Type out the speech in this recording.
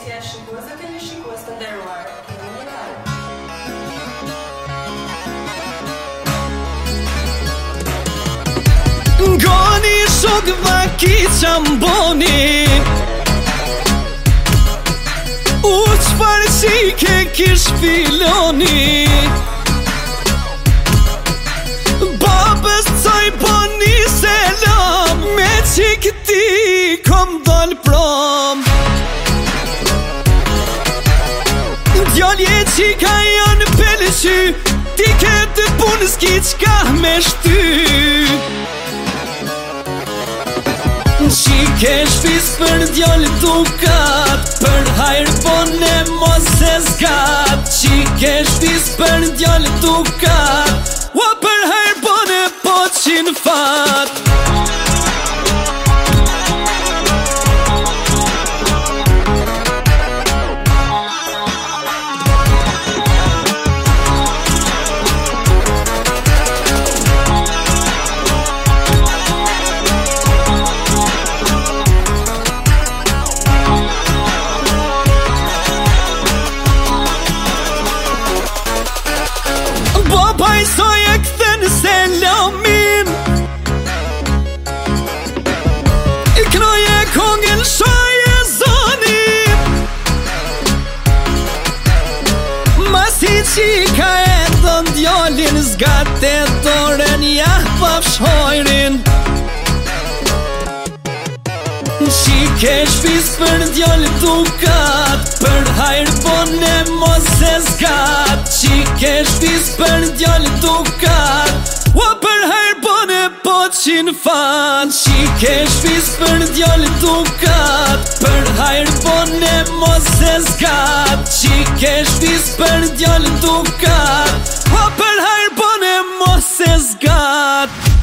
përshëndetje shikuesve dhe shikues të nderuar. Ngoni shok vaki qamboni, u qfar qike kish filoni, babës coj boni selam, me qik ti kom dal prom. Djalje qika janë pelqy, ti këtë punë s'ki qka me shty. Qike shpis për djallë dukat, për hajrë bone mos e zgat. Qike shpis për djallë dukat, ua për hajrë bone po qin fat. Babaj soj e këthen selamin, knoje kongën shoje zonin. Masi qika e dhën djallin, zgate doren ja pafshojrin. Qike shpis për djallë dukat, për hajrë bone mos e zgat. Qike shpis për djallë dukat, ua për hajrë bone po qin fat. Qike shpis për djallë dukat, për hajrë bone mos e zgat. Qike shpis për djallë dukat, ua për hajrë bone mos e zgat.